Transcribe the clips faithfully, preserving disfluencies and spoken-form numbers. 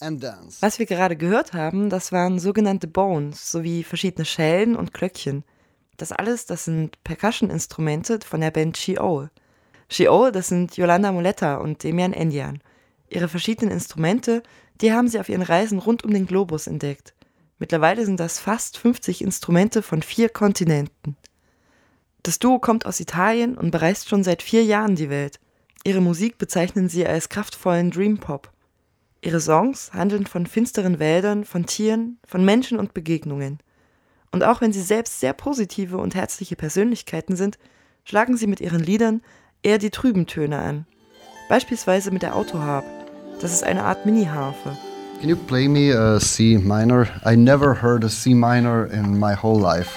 and dance. Was wir gerade gehört haben, das waren sogenannte Bones, sowie verschiedene Schellen und Glöckchen. Das alles, das sind Percussion-Instrumente von der Band Sheol. Sheol, das sind Yolanda Moletta und Demian Endian. Ihre verschiedenen Instrumente, die haben sie auf ihren Reisen rund um den Globus entdeckt. Mittlerweile sind das fast fünfzig Instrumente von vier Kontinenten. Das Duo kommt aus Italien und bereist schon seit vier Jahren die Welt. Ihre Musik bezeichnen sie als kraftvollen Dream Pop. Ihre Songs handeln von finsteren Wäldern, von Tieren, von Menschen und Begegnungen. Und auch wenn sie selbst sehr positive und herzliche Persönlichkeiten sind, schlagen sie mit ihren Liedern eher die trüben Töne an. Beispielsweise mit der Autoharp. Das ist eine Art Mini-Harfe. Can you play me a C minor? I never heard a C minor in my whole life.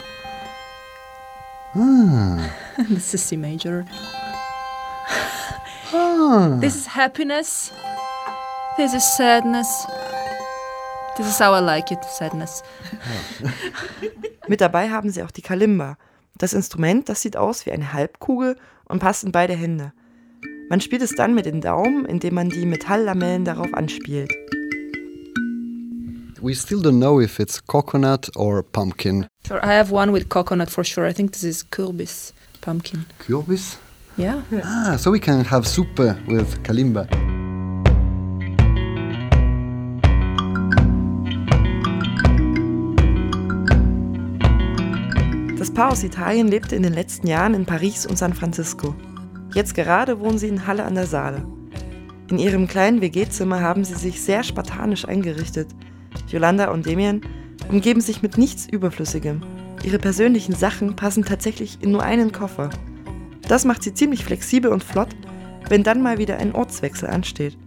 Ah. This is C major. Ah. This is happiness. This is sadness. This is how I like it, sadness. Mit dabei haben sie auch die Kalimba. Das Instrument, das sieht aus wie eine Halbkugel und passt in beide Hände. Man spielt es dann mit den Daumen, indem man die Metalllamellen darauf anspielt. We still don't know if it's coconut or pumpkin. Sure, I have one with coconut for sure. I think this is Kürbis pumpkin. Kürbis? Yeah. Ah, so we can have Suppe with Kalimba. Das Paar aus Italien lebte in den letzten Jahren in Paris und San Francisco. Jetzt gerade wohnen sie in Halle an der Saale. In ihrem kleinen W G-Zimmer haben sie sich sehr spartanisch eingerichtet. Yolanda und Demian umgeben sich mit nichts Überflüssigem. Ihre persönlichen Sachen passen tatsächlich in nur einen Koffer. Das macht sie ziemlich flexibel und flott, wenn dann mal wieder ein Ortswechsel ansteht.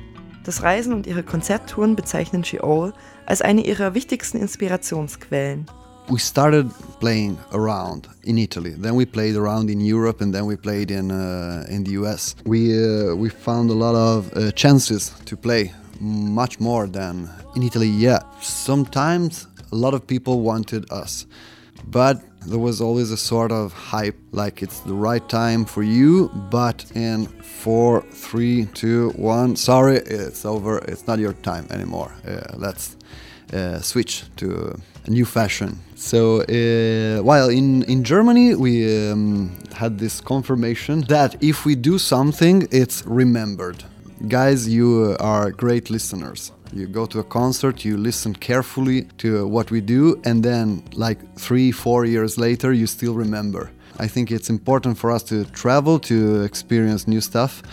Das Reisen und ihre Konzerttouren bezeichnen Sheol als eine ihrer wichtigsten Inspirationsquellen. We started playing around in Italy, then we played around in Europe, and then we played in uh, in the U S. We uh, we found a lot of uh, chances to play, much more than in Italy. Yeah, sometimes a lot of people wanted us, but there was always a sort of hype, like it's the right time for you, but in four, three, two, one, sorry, it's over. It's not your time anymore. Uh, let's uh, switch to a new fashion. So uh, while in, in Germany we um, had this confirmation that if we do something, it's remembered. Guys, you are great listeners. You go to a concert, you listen carefully to what we do, and then like three, four years later, you still remember. I think it's important for us to travel, to experience new stuff,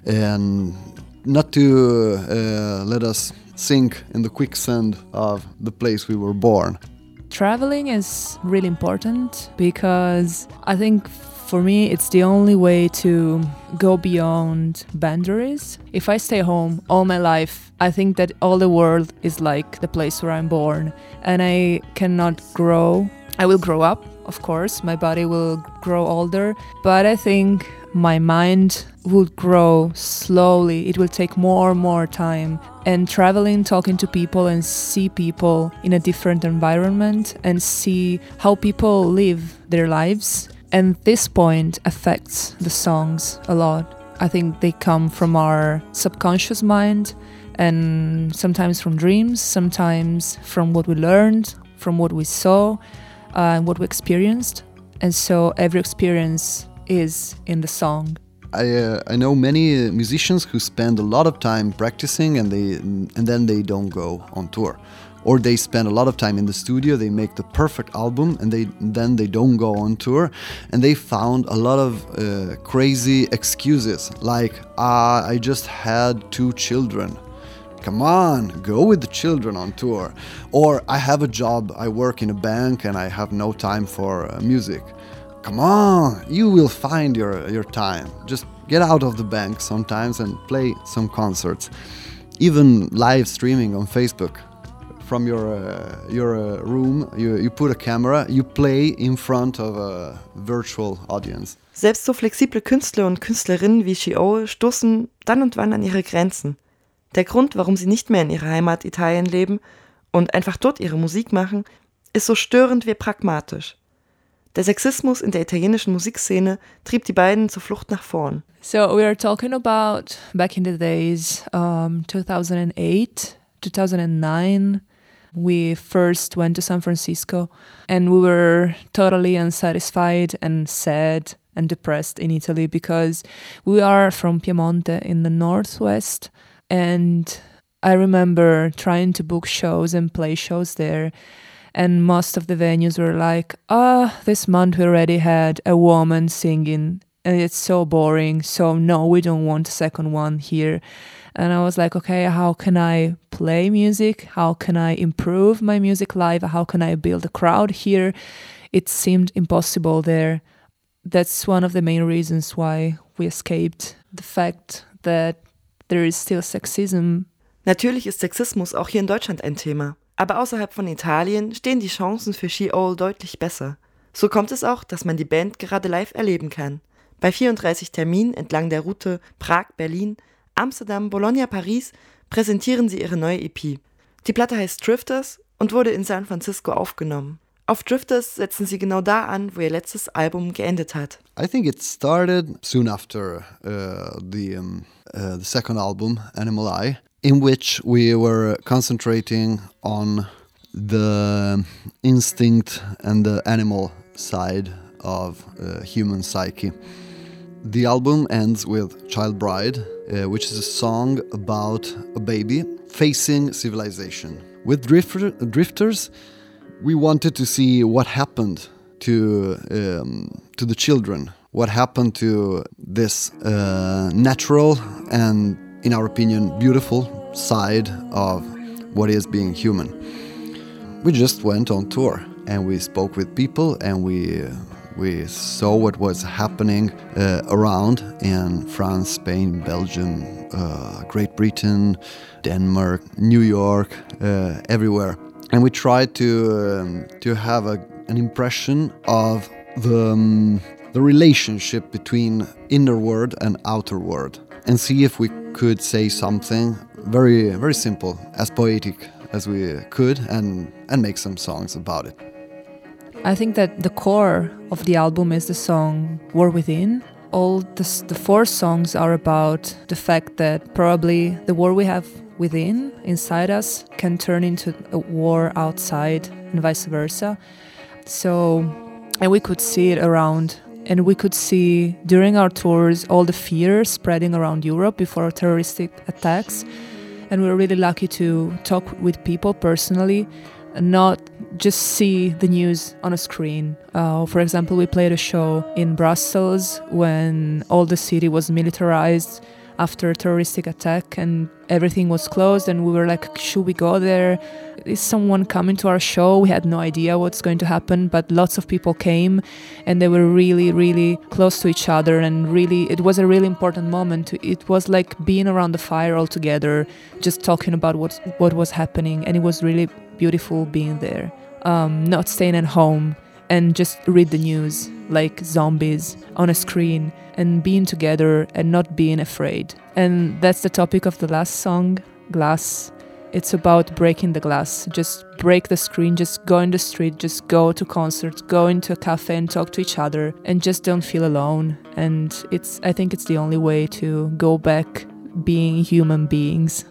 and not to uh, let us sink in the quicksand of the place we were born. Traveling is really important because I think for me it's the only way to go beyond boundaries. If I stay home all my life, I think that all the world is like the place where I'm born, and I cannot grow. I will grow up, of course, my body will grow older, but I think my mind will grow slowly. It will take more and more time. And traveling, talking to people and see people in a different environment and see how people live their lives. And this point affects the songs a lot. I think they come from our subconscious mind and sometimes from dreams, sometimes from what we learned, from what we saw, uh, and what we experienced. And so every experience is in the song. I uh, I know many uh, musicians who spend a lot of time practicing and they and then they don't go on tour, or they spend a lot of time in the studio. They make the perfect album and they then they don't go on tour, and they found a lot of uh, crazy excuses like ah I just had two children. Come on, go with the children on tour. Or I have a job. I work in a bank and I have no time for uh, music. Come on, you will find your, your time. Just get out of the bank sometimes and play some concerts. Even live streaming on Facebook. From your uh, your uh, room, you, you put a camera, you play in front of a virtual audience. Selbst so flexible Künstler und Künstlerinnen wie Sheol stoßen dann und wann an ihre Grenzen. Der Grund, warum sie nicht mehr in ihrer Heimat Italien leben und einfach dort ihre Musik machen, ist so störend wie pragmatisch. Der Sexismus in der italienischen Musikszene trieb die beiden zur Flucht nach vorn. So we are talking about back in the days, um, two thousand eight, two thousand nine, we first went to San Francisco, and we were totally unsatisfied and sad and depressed in Italy because we are from Piemonte in the northwest, and I remember trying to book shows and play shows there, and most of the venues were like, ah, oh, this month we already had a woman singing, and it's so boring, so no, we don't want a second one here. And I was like, okay, how can I play music? How can I improve my music live? How can I build a crowd here? It seemed impossible there. That's one of the main reasons why we escaped. The fact that there is still sexism. Natürlich ist Sexismus auch hier in Deutschland ein Thema. Aber außerhalb von Italien stehen die Chancen für Sheol deutlich besser. So kommt es auch, dass man die Band gerade live erleben kann. Bei vierunddreißig Terminen entlang der Route Prag-Berlin, Amsterdam, Bologna, Paris präsentieren sie ihre neue E P. Die Platte heißt Drifters und wurde in San Francisco aufgenommen. Auf Drifters setzen sie genau da an, wo ihr letztes Album geendet hat. I think it started soon after uh, the, um, uh, the second album, Animal Eye, in which we were concentrating on the instinct and the animal side of uh, human psyche. The album ends with Child Bride, uh, which is a song about a baby facing civilization. With Drifter, Drifters, we wanted to see what happened to um, to the children, what happened to this uh, natural and, in our opinion, beautiful side of what is being human. We just went on tour and we spoke with people and we... Uh, We saw what was happening uh, around in France, Spain, Belgium, uh, Great Britain, Denmark, New York, uh, everywhere. And we tried to um, to have a, an impression of the, um, the relationship between inner world and outer world, and see if we could say something very, very simple, as poetic as we could, and, and make some songs about it. I think that the core of the album is the song War Within. All the, the four songs are about the fact that probably the war we have within, inside us, can turn into a war outside and vice versa. So, and we could see it around, and we could see during our tours all the fear spreading around Europe before terroristic attacks. And we were really lucky to talk with people personally and not just see the news on a screen. Uh, for example, we played a show in Brussels when all the city was militarized after a terroristic attack and everything was closed, and we were like, should we go there? Is someone coming to our show? We had no idea what's going to happen, but lots of people came and they were really, really close to each other, and really, it was a really important moment. It was like being around the fire all together, just talking about what, what was happening, and it was really beautiful being there. Um, not staying at home and just read the news like zombies on a screen, and being together and not being afraid. And that's the topic of the last song, Glass. It's about breaking the glass. Just break the screen, just go in the street, just go to concerts, go into a cafe and talk to each other, and just don't feel alone. And it's, I think it's the only way to go back being human beings.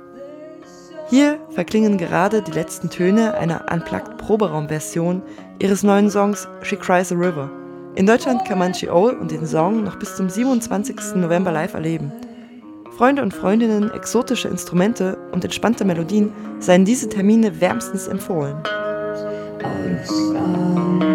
Hier verklingen gerade die letzten Töne einer Unplugged-Proberaum-Version ihres neuen Songs She Cries a River. In Deutschland kann man Sheol und den Song noch bis zum siebenundzwanzigsten November live erleben. Freunde und Freundinnen, exotische Instrumente und entspannte Melodien seien diese Termine wärmstens empfohlen.